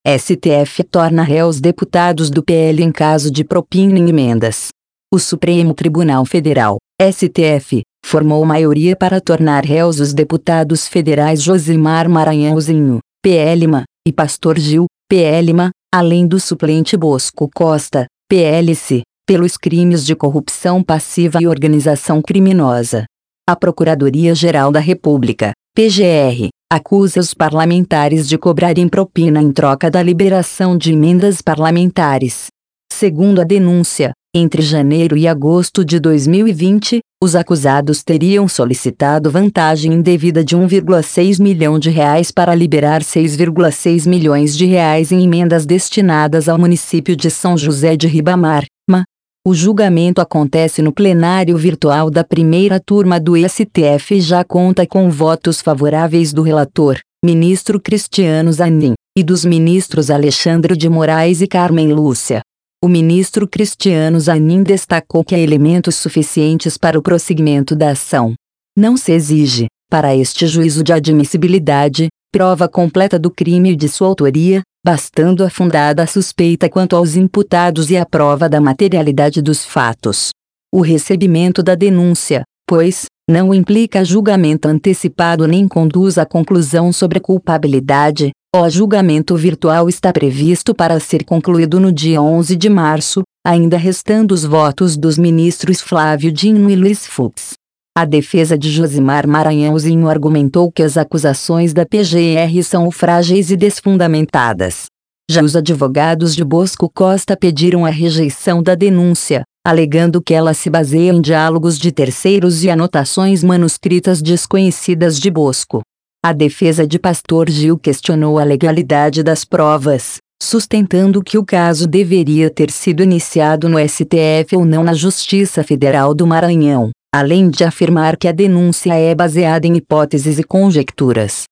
STF torna réus deputados do PL em caso de propina em emendas. O Supremo Tribunal Federal, STF, formou maioria para tornar réus os deputados federais Josimar Maranhãozinho, PLMA, e Pastor Gil, PLMA, além do suplente Bosco Costa, PLC, pelos crimes de corrupção passiva e organização criminosa. A Procuradoria-Geral da República, PGR, acusa os parlamentares de cobrarem propina em troca da liberação de emendas parlamentares. Segundo a denúncia, entre janeiro e agosto de 2020, os acusados teriam solicitado vantagem indevida de R$ 1,6 milhão para liberar R$ 6,6 milhões em emendas destinadas ao município de São José de Ribamar, MA. O julgamento acontece no plenário virtual da primeira turma do STF e já conta com votos favoráveis do relator, ministro Cristiano Zanin, e dos ministros Alexandre de Moraes e Carmen Lúcia. O ministro Cristiano Zanin destacou que há elementos suficientes para o prosseguimento da ação. Não se exige, para este juízo de admissibilidade, prova completa do crime e de sua autoria, bastando a fundada suspeita quanto aos imputados e a prova da materialidade dos fatos. O recebimento da denúncia, pois, não implica julgamento antecipado nem conduz à conclusão sobre a culpabilidade. O julgamento virtual está previsto para ser concluído no dia 11 de março, ainda restando os votos dos ministros Flávio Dino e Luiz Fux. A defesa de Josimar Maranhãozinho argumentou que as acusações da PGR são frágeis e desfundamentadas. Já os advogados de Bosco Costa pediram a rejeição da denúncia, alegando que ela se baseia em diálogos de terceiros e anotações manuscritas desconhecidas de Bosco. A defesa de Pastor Gil questionou a legalidade das provas, sustentando que o caso deveria ter sido iniciado no STF ou não na Justiça Federal do Maranhão, além de afirmar que a denúncia é baseada em hipóteses e conjecturas.